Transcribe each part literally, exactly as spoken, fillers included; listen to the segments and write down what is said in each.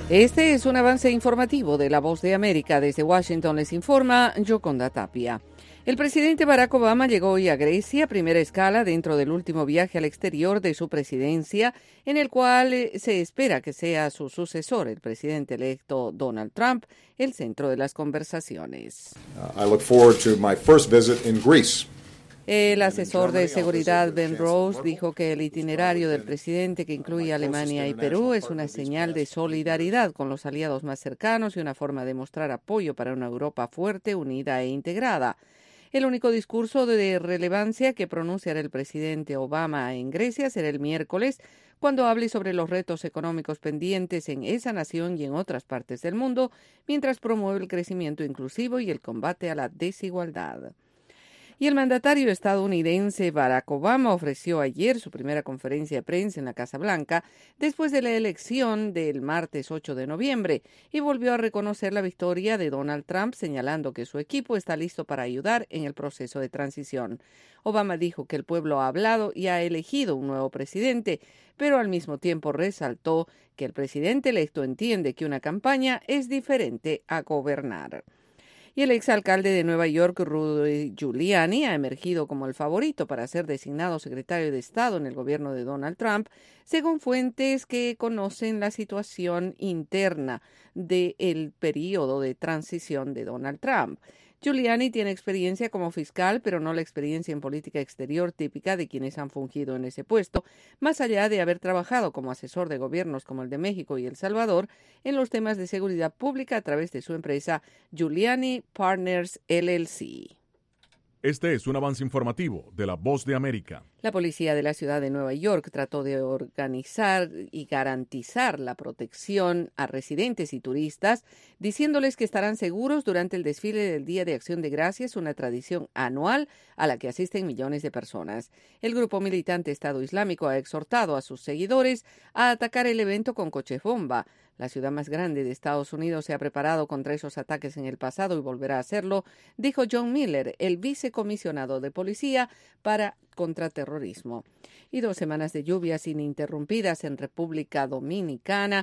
Este es un avance informativo de La Voz de América. Desde Washington les informa Yoconda Tapia. El presidente Barack Obama llegó hoy a Grecia, primera escala dentro del último viaje al exterior de su presidencia, en el cual se espera que sea su sucesor, el presidente electo Donald Trump, el centro de las conversaciones. Uh, I look forward to my first visit in Greece. El asesor de seguridad Ben Rhodes dijo que el itinerario del presidente, que incluye Alemania y Perú, es una señal de solidaridad con los aliados más cercanos y una forma de mostrar apoyo para una Europa fuerte, unida e integrada. El único discurso de relevancia que pronunciará el presidente Obama en Grecia será el miércoles, cuando hable sobre los retos económicos pendientes en esa nación y en otras partes del mundo, mientras promueve el crecimiento inclusivo y el combate a la desigualdad. Y el mandatario estadounidense Barack Obama ofreció ayer su primera conferencia de prensa en la Casa Blanca después de la elección del martes ocho de noviembre y volvió a reconocer la victoria de Donald Trump, señalando que su equipo está listo para ayudar en el proceso de transición. Obama dijo que el pueblo ha hablado y ha elegido un nuevo presidente, pero al mismo tiempo resaltó que el presidente electo entiende que una campaña es diferente a gobernar. Y el exalcalde de Nueva York, Rudy Giuliani, ha emergido como el favorito para ser designado secretario de Estado en el gobierno de Donald Trump, según fuentes que conocen la situación interna del periodo de transición de Donald Trump. Giuliani tiene experiencia como fiscal, pero no la experiencia en política exterior típica de quienes han fungido en ese puesto, más allá de haber trabajado como asesor de gobiernos como el de México y El Salvador en los temas de seguridad pública a través de su empresa Giuliani Partners L L C. Este es un avance informativo de La Voz de América. La policía de la ciudad de Nueva York trató de organizar y garantizar la protección a residentes y turistas, diciéndoles que estarán seguros durante el desfile del Día de Acción de Gracias, una tradición anual a la que asisten millones de personas. El grupo militante Estado Islámico ha exhortado a sus seguidores a atacar el evento con coches bomba. La ciudad más grande de Estados Unidos se ha preparado contra esos ataques en el pasado y volverá a hacerlo, dijo John Miller, el vicecomisionado de policía para contraterrorismo. Y dos semanas de lluvias ininterrumpidas en República Dominicana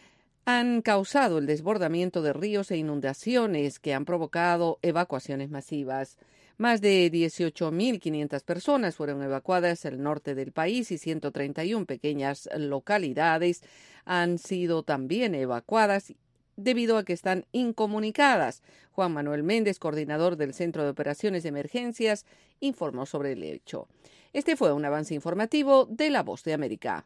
han causado el desbordamiento de ríos e inundaciones que han provocado evacuaciones masivas. Más de dieciocho mil quinientas personas fueron evacuadas al norte del país y ciento treinta y una pequeñas localidades han sido también evacuadas debido a que están incomunicadas. Juan Manuel Méndez, coordinador del Centro de Operaciones de Emergencias, informó sobre el hecho. Este fue un avance informativo de La Voz de América.